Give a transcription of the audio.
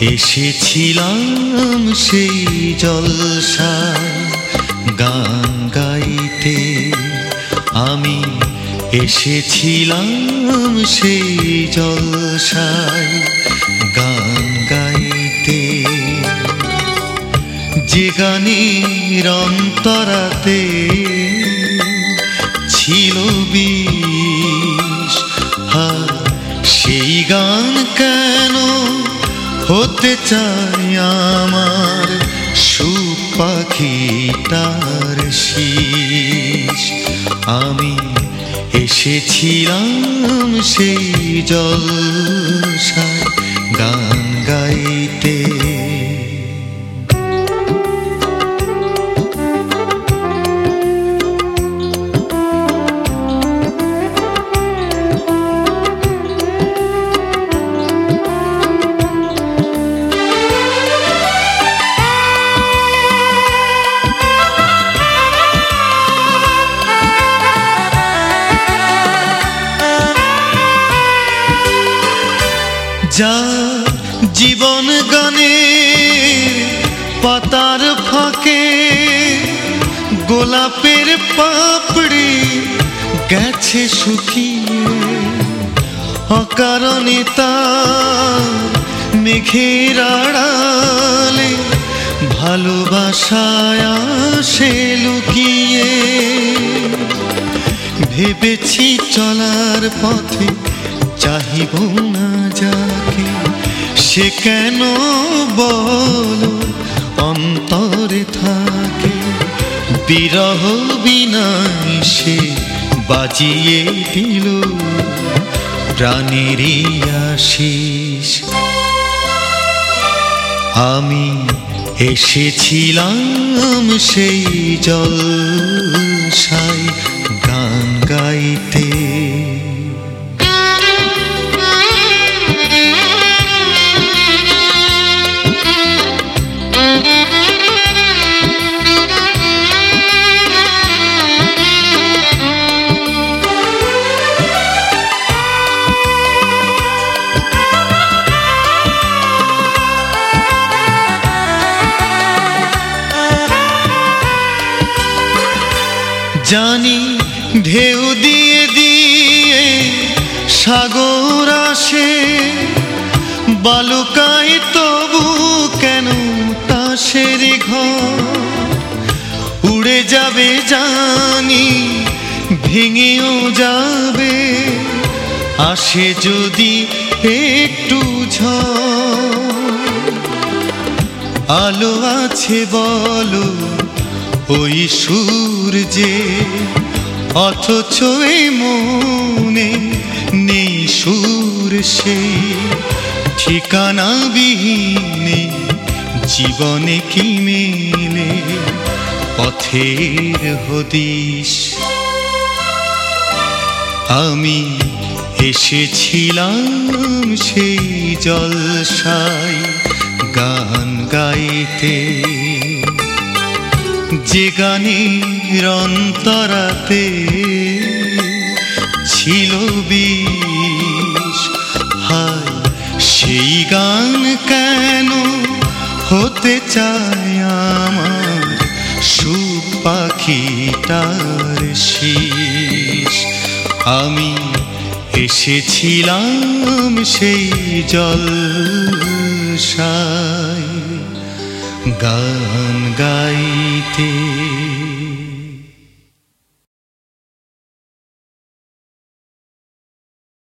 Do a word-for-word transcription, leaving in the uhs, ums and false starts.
এসেছিলাম সেই জলসায় গান গাইতে, আমি এসেছিলাম সেই জলসায় গান গাইতে। যে গানের অন্তরাতে ছিল বিষ, আর সেই গান কেন হতে চাই আমার সুখ পাখিটার শীষ। আমি এসেছিলাম সেই জলসায় গান গাইতে। যা জীবন গানে পাতার ফাঁকে গোলাপের পাপড়ি গেছে শুকিয়ে, অকারণে তার মেঘের আড়ালে ভালোবাসায় আসে লুকিয়ে। ভেবেছি চলার পথে চাহিব না যাকে, সে কেন বলো অন্তরে থাকে। বিরহ বিনাই সে বাজিয়ে দিল প্রাণেরই আশিস। আমি এসেছিলাম সেই জলসায় গান গাইতে। জানি ঢেউ দিয়ে দিয়ে সাগর আসে, বালুকায় তবু কেন তাসের ঘর উড়ে যাবে জানি, ভেঙেও যাবে আসে যদি একটু ঝড়। আলো আছে বলো ওই সূর্যে, অথচ এই মনে নেই সুর সেই ঠিকানা বিহীনে জীবনে কি মেলে পথের হদিশ। আমি এসেছিলাম সেই জলসায় গান গাইতে। যে গানের অন্তরাতে ছিল বিষ, হায় সেই গান কেন হতে চায় আমার সুখ পাখিটার শীষ। আমি এসেছিলাম সেই জলসায় গান গাইতে।